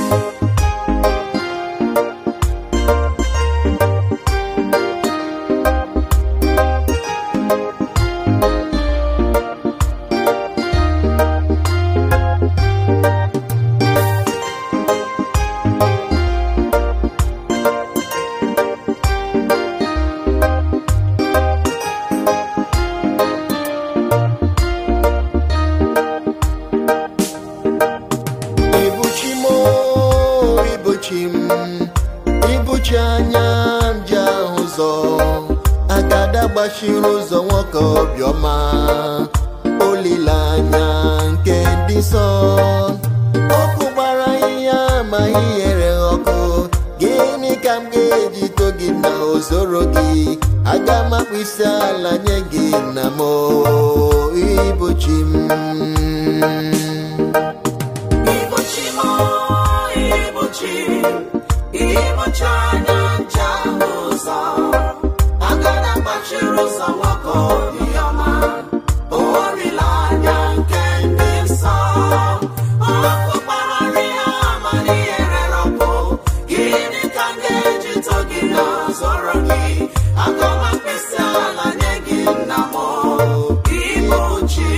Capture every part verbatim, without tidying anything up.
Ibuchi anya mbịa ụzọ agada gbachiri ụzọ nwoke obiọma olileanya nke ndị nsọ ọkụ gbara ihe ma ihere ọkụ gịnị ka m ga-eji to gị na ozoro gị aga m akpụ isi ala nye gị na m Ibuchi m Ibuchi m Ibuchi Ibuchi anya ncha ụzọ agada gbachiri ụzọ nwoke obiọma olileanya nke ndị nsọ ọkụ gbara ihe ama n'ihere ọkụ gịnị ka m ga-eji to gị na zọrọ gị aga m akpịsị ala nye gị nna m Ibuchi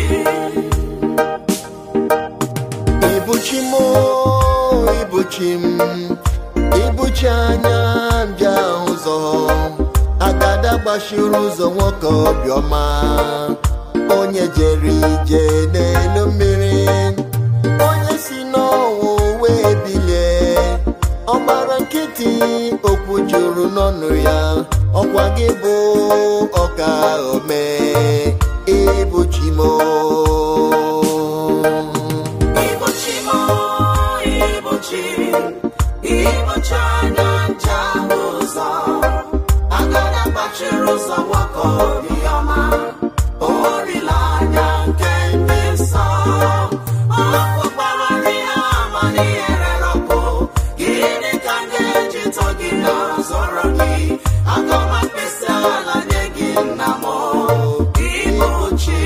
Ibuchi m Ibuchi m Ibuchi anya mbịa ụzọ agada gbachiri ụzọ nwoke obiọma onye jere ije n'elu mmiri onye si n'ọnwụ wee bilie ọgbara nkịtị okwu juru n'ọnụ ya ọkwa gị bụ ọka ome Ibuchi m Ibuchi m Ibuchi Ibuchi anya ncha ụzọ agada gbachiri ụzọ nwoke obiọma olileanya nke ndị nsọ ọkụ gbara ihe ama n'ihere ọkụ gịnị ka m ga-eji to gị na zọrọ gị aga m akpịsị ala nye gị nna m Ibuchi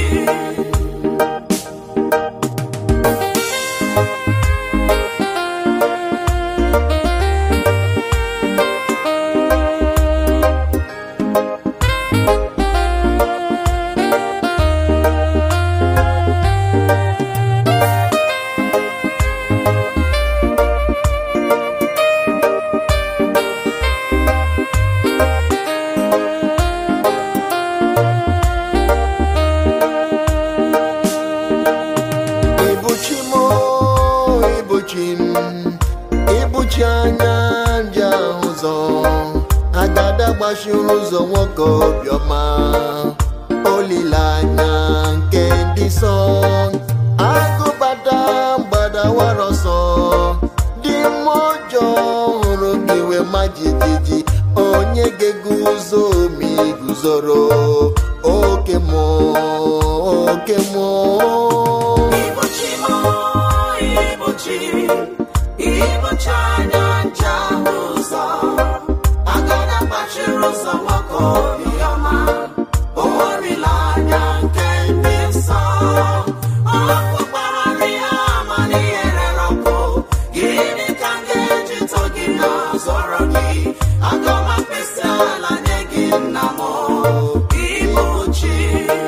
Ibuchi anya mbịa ụzọ agada gbachiri ụzọ nwoke obiọma olileanya nke ndị nsọ agụbada gbadawara ọsọ dị mmụọ ọjọọ hụrụ gị wee ma jijiji onye ga-eguzo ma iguzoro oke mmụọ oke mmụọ Ibuchi m Ibuchi Ibuchi anya ncha ụzọ agada gbachiri ụzọ nwoke obiọma olileanya nke ndị nsọ ọkụ gbara ihe ama n'ihere ọkụ gịnị ka m ga-eji to gị na zọrọ gị aga m akpịsị ala nye gị nna m Ibuchi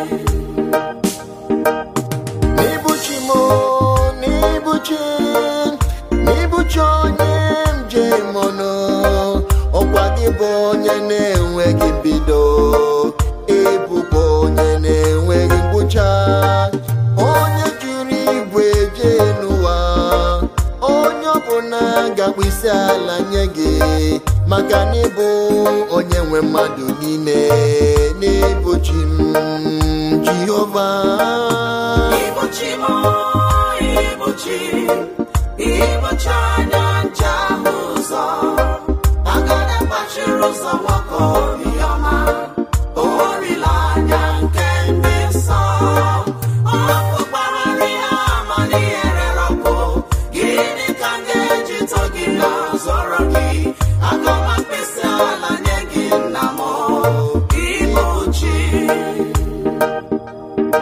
Ibuchi m Ibuchi Ibuchi onye njem ọnụ ọkwa gị bụ onye na-enweghị mbido ịbụkwa onye na-enweghị ngwụcha onye jiri igwe je n'ụwa onye ọbụla ga-akpụ isi ala nye gị maka na ịbụ onye nwe mmadụ niile n'Ibuchi m Jehova Ibuchi m Ibuchi Ibuchi anya ncha ụzọ agada gbachiri ụzọ nwoke obiọma olileanya nke ndị nsọ ọkụ gbara ihe ama n'ihere ọkụ gịnị ka m ga-eji to gị na zọrọ gị aga m akpịsị ala nye gị nna m Ibuchi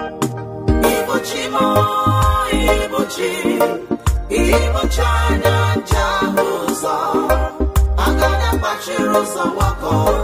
Ibuchi m Ibuchi Ibuchi anya buru ụzọ gbakọ